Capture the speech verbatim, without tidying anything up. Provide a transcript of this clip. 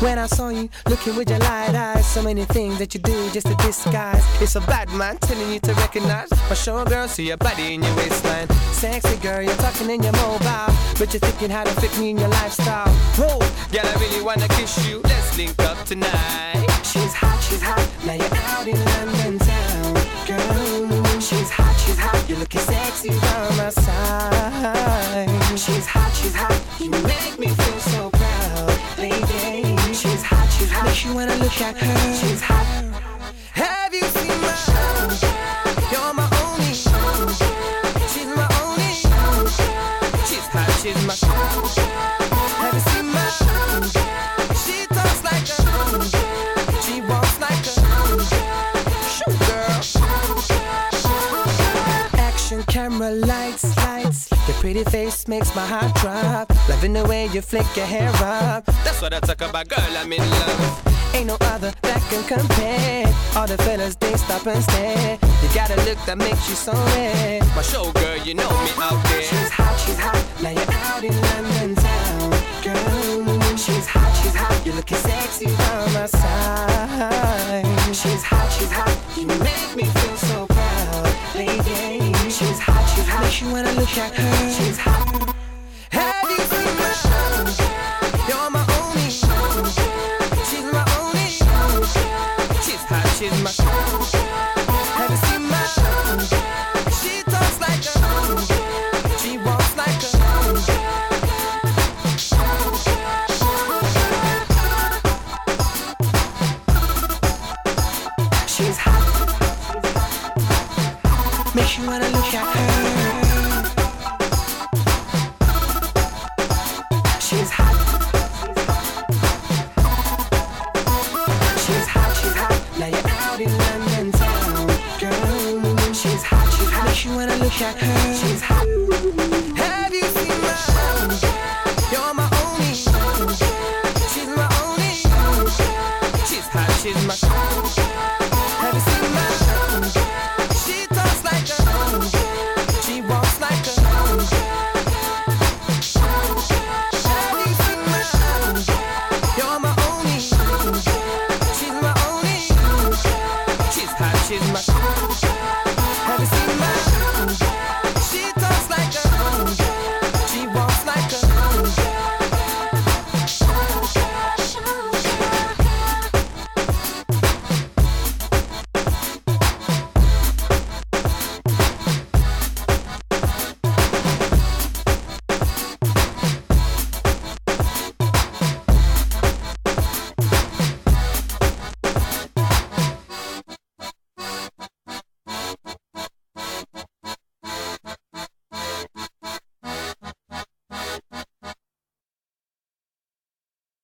When I saw you looking with your light eyes, so many things that you do just to disguise. It's a bad man telling you to recognize my show girl, see your body in your waistline. Sexy girl, you're talking in your mobile, but you're thinking how to fit me in your lifestyle. Whoa, girl, I really wanna kiss you. Let's link up tonight. She's hot, she's hot. Now you're out in London town, girl. She's hot, she's hot. You're looking sexy by my side. She's hot, she's hot. You make me feel so proud, lady. She's hot, she's hot. Makes you wanna look at her. She's hot. Have you seen my show? You're my only show. She's my only show. She's hot, she's my show. Have you seen my show? She talks like a show. She walks like a show girl. Action camera lights, lights. Your pretty face makes my heart drop. Loving the way you flick your hair up. That's what I talk about, girl, I'm in love. Ain't no other that can compare. All the fellas, they stop and stare. You got a look that makes you so rare. My show girl, you know me out there. She's hot, she's hot. Now you're out in London town, girl. She's hot, she's hot. You're looking sexy by my side. She's hot, she's hot. You make me feel so proud, lady. She's hot, she's hot. Makes you wanna look at her. She's hot.